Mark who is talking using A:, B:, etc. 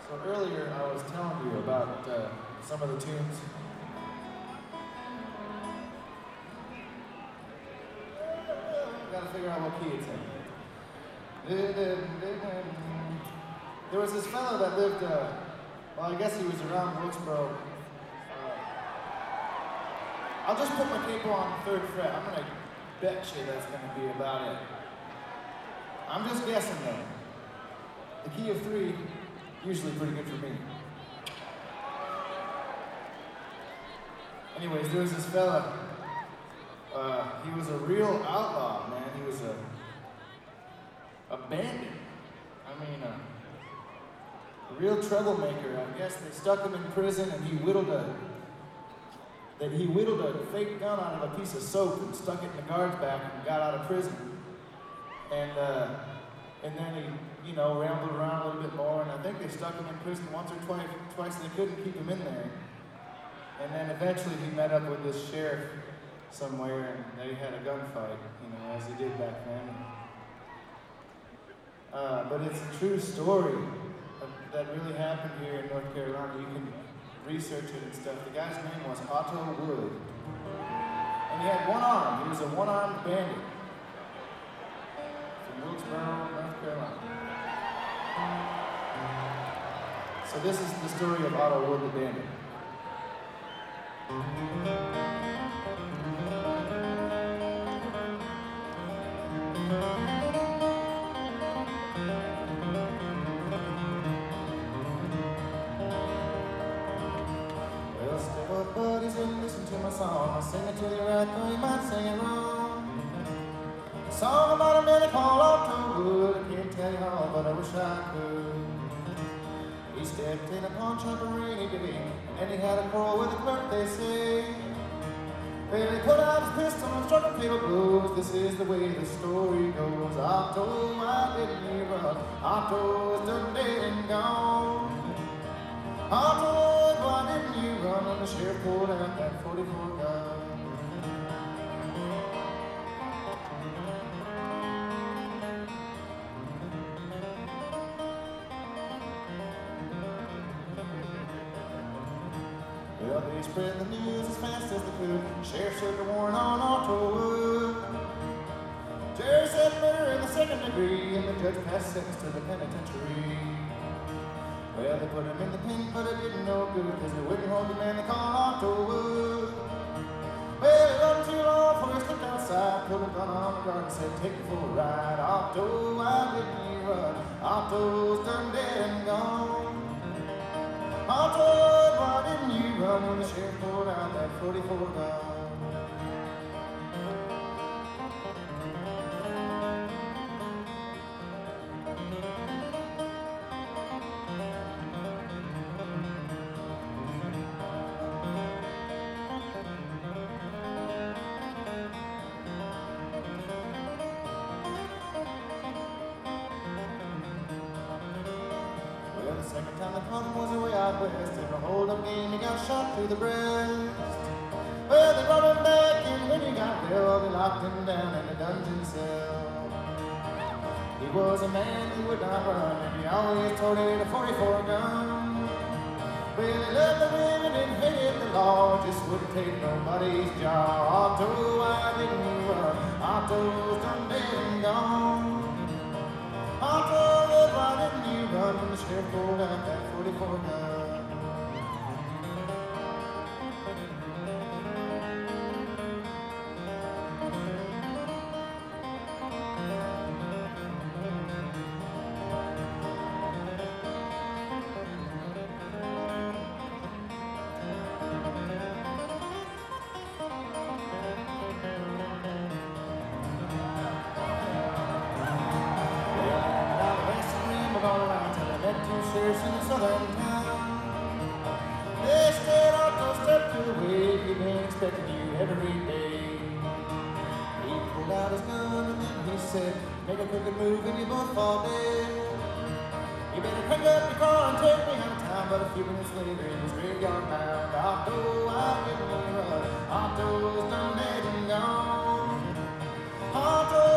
A: So earlier I was telling you about some of the tunes. Gotta figure out what key it's in. There was this fellow that lived, well, I guess he was around Wilkesboro. I'll just put my capo on the 3rd fret. I'm gonna bet you that's gonna be about it. I'm just guessing though. The key of 3, usually pretty good for me. Anyways, there was this fella. He was a real outlaw, man. He was a bandit. I mean, a real troublemaker. I guess they stuck him in prison, and he whittled a fake gun out of a piece of soap and stuck it in the guard's back and got out of prison. And then he, rambled around a little bit more, and I think they stuck him in prison once or twice. They couldn't keep him in there. And then eventually he met up with this sheriff somewhere, and they had a gunfight, as they did back then. But it's a true story that really happened here in North Carolina. You can research it and stuff. The guy's name was Otto Wood. And he had one arm. He was a one-armed bandit from Wilkesboro, North Carolina. So this is the story of Otto Wood the bandit. Buddies and listen to my song. I'll sing it to you right, though you might sing it wrong. A song about a man called Otto Wood. I can't tell you all, but I wish I could. He stepped in a pawn shop a rainy day, and then he had a quarrel with the clerk, they say. Well, he put out his pistol and struck a fatal blows. This is the way the story goes. Otto, why didn't he run? Otto's done dead and gone. Otto, why didn't you run when the sheriff pulled out that 44 gun? Well, they spread the news as fast as they could. Sheriff served a warrant on Otto Wood. Jerry said murder in the 2nd degree, and the judge passed sentence to the penitentiary. Well, they put him in the pen, but it didn't no good, cause they wouldn't hold the man they called Otto Wood. Well, he wasn't too long before he slipped outside, pulled a gun on the guard and said, take me for a ride. Otto, why didn't you run? Otto's done dead and gone. Otto, why didn't you run when the sheriff pulled out that 44 gun? The second time they caught him was away out west. In a hold-up game, he got shot through the breast. Well, they brought him back, and when he got there, they locked him down in a dungeon cell. He was a man who would not run, and he always toted a 44 gun. Well, he loved the women and hated the law, just wouldn't take nobody's job. Otto, why didn't you run? Otto's done dead and gone. Otto, why didn't you run when the sheriff pulled out that 44 gun? Sheriffs in the southern town, they stayed off those steps to the way he'd been expecting you every day. He pulled out his gun and then he said, make a crooked move and you both fall dead. You better crank up your car and take me out of town. But a few minutes later he was graveyard bound. Otto, why didn't he run? Otto's done dead and gone. Otto,